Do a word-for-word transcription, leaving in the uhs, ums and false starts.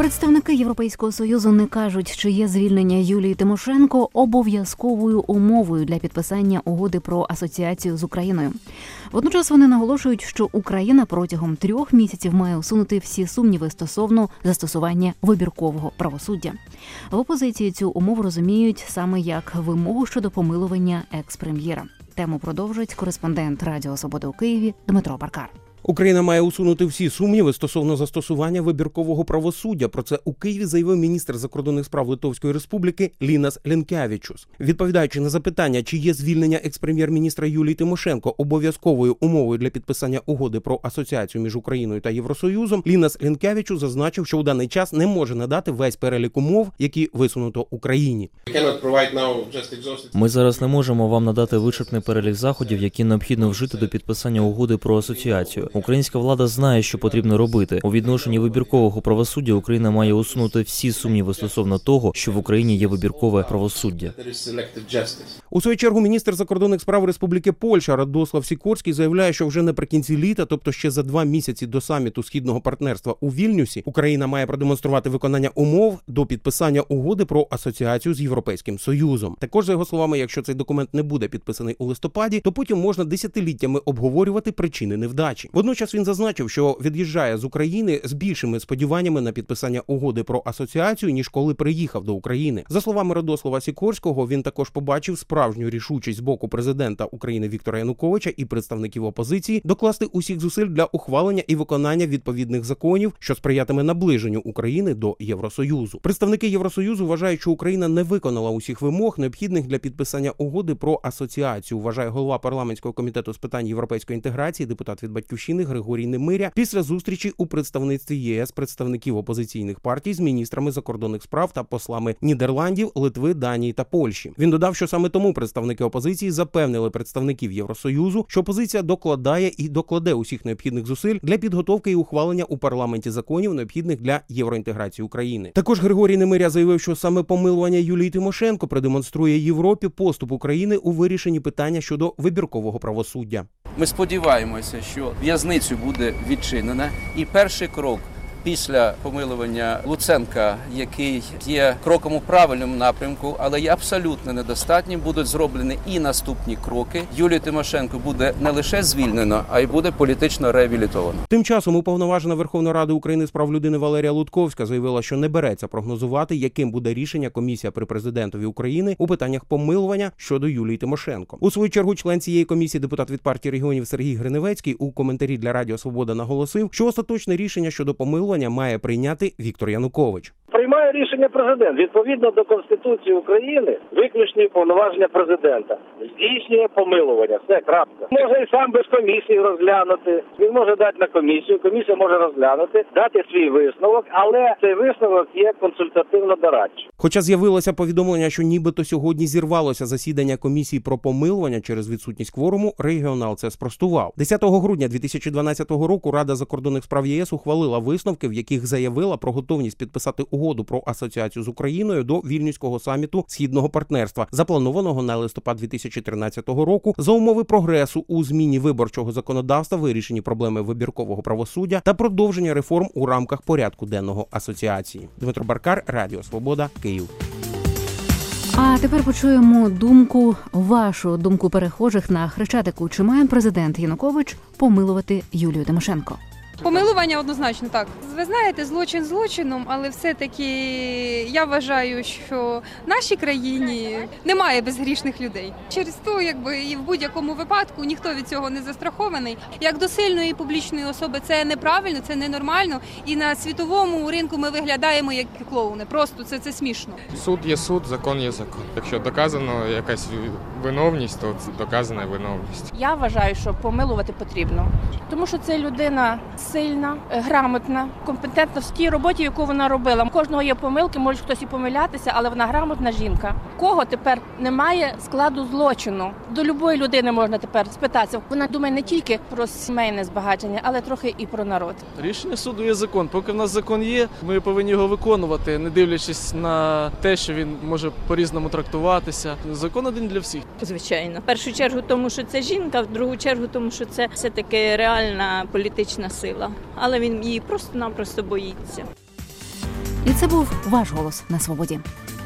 Представники Європейського Союзу не кажуть, чи є звільнення Юлії Тимошенко обов'язковою умовою для підписання угоди про асоціацію з Україною. Водночас вони наголошують, що Україна протягом трьох місяців має усунути всі сумніви стосовно застосування вибіркового правосуддя. В опозиції цю умову розуміють саме як вимогу щодо помилування екс-прем'єра. Тему продовжують кореспондент Радіо Свобода у Києві Дмитро Баркар. Україна має усунути всі сумніви стосовно застосування вибіркового правосуддя. Про це у Києві заявив міністр закордонних справ Литовської Республіки Лінас Лінкевічус. Відповідаючи на запитання, чи є звільнення екс-прем'єр-міністра Юлії Тимошенко обов'язковою умовою для підписання угоди про асоціацію між Україною та Євросоюзом, Лінас Лінкевічус зазначив, що у даний час не може надати весь перелік умов, які висунуто Україні. Ми зараз не можемо вам надати вичерпний перелік заходів, які необхідно вжити до підписання угоди про асоціацію. Українська влада знає, що потрібно робити. У відношенні вибіркового правосуддя Україна має усунути всі сумніви стосовно того, що в Україні є вибіркове правосуддя. У свою чергу міністр закордонних справ Республіки Польща Радослав Сікорський заявляє, що вже наприкінці літа, тобто ще за два місяці до саміту Східного партнерства у Вільнюсі, Україна має продемонструвати виконання умов до підписання угоди про асоціацію з Європейським Союзом. Також, за його словами, якщо цей документ не буде підписаний у листопаді, то потім можна десятиліттями обговорювати причини невдачі. Водночас він зазначив, що від'їжджає з України з більшими сподіваннями на підписання угоди про асоціацію, ніж коли приїхав до України. За словами Радослава Сікорського, він також побачив справжню рішучість з боку президента України Віктора Януковича і представників опозиції докласти усіх зусиль для ухвалення і виконання відповідних законів, що сприятиме наближенню України до Євросоюзу. Представники Євросоюзу вважають, що Україна не виконала усіх вимог, необхідних для підписання угоди про асоціацію, вважає голова парламентського комітету з питань європейської інтеграції, депутат від Батьківщини Григорій Немиря після зустрічі у представництві ЄС представників опозиційних партій з міністрами закордонних справ та послами Нідерландів, Литви, Данії та Польщі. Він додав, що саме тому представники опозиції запевнили представників Євросоюзу, що опозиція докладає і докладе усіх необхідних зусиль для підготовки і ухвалення у парламенті законів, необхідних для євроінтеграції України. Також Григорій Немиря заявив, що саме помилування Юлії Тимошенко продемонструє Європі поступ України у вирішенні питання щодо вибіркового правосуддя. Ми сподіваємося, що в'язницю буде відчинена, і перший крок після помилування Луценка, який є кроком у правильному напрямку, але є абсолютно недостатнім, будуть зроблені і наступні кроки. Юлію Тимошенко буде не лише звільнено, а й буде політично реабілітовано. Тим часом уповноважена Верховної Ради України з прав людини Валерія Лутковська заявила, що не береться прогнозувати, яким буде рішення комісія при президентові України у питаннях помилування щодо Юлії Тимошенко. У свою чергу член цієї комісії, депутат від партії регіонів Сергій Гриневецький, у коментарі для Радіо Свобода наголосив, що остаточне рішення щодо помилування має прийняти Віктор Янукович. Приймає рішення президент. Відповідно до Конституції України, виключні повноваження президента. Здійснює помилування. Все, крапка. Може і сам без комісії розглянути. Він може дати на комісію, комісія може розглянути, дати свій висновок, але цей висновок є консультативно-дорадчим. Хоча з'явилося повідомлення, що нібито сьогодні зірвалося засідання комісії про помилування через відсутність кворуму, регіонал це спростував. десятого грудня дві тисячі дванадцятого року Рада закордонних справ ЄС ухвалила висновки, в яких заявила про готовність підписати угоду про асоціацію з Україною до Вільнюського саміту Східного партнерства, запланованого на листопад дві тисячі тринадцятого року, за умови прогресу у зміні виборчого законодавства, вирішенні проблеми вибіркового правосуддя та продовження реформ у рамках порядку денного асоціації. Дмитро Баркар, Радіо Свобода, Київ. А тепер почуємо думку, вашу думку перехожих на Хрещатику. Чи має президент Янукович помилувати Юлію Тимошенко? Помилування однозначно так. Ви знаєте, злочин злочином, але все-таки я вважаю, що в нашій країні немає безгрішних людей. Через то, якби і в будь-якому випадку ніхто від цього не застрахований. Як до сильної публічної особи це неправильно, це ненормально. І на світовому ринку ми виглядаємо як клоуни. Просто це, це смішно. Суд є суд, закон є закон. Якщо доказано якась виновність, то доказана виновність. Я вважаю, що помилувати потрібно. Тому що це людина сильна, грамотна, компетентна в тій роботі, яку вона робила. У кожного є помилки, може хтось і помилятися, але вона грамотна жінка. Кого тепер немає складу злочину? До любої людини можна тепер спитатися. Вона думає не тільки про сімейне збагачення, але трохи і про народ. Рішення суду є закон. Поки в нас закон є, ми повинні його виконувати, не дивлячись на те, що він може по-різному трактуватися. Закон один для всіх. Звичайно. В першу чергу тому, що це жінка, в другу чергу тому, що це все-таки реальна політична сила. Але він її просто-напросто боїться. І це був ваш голос на свободі.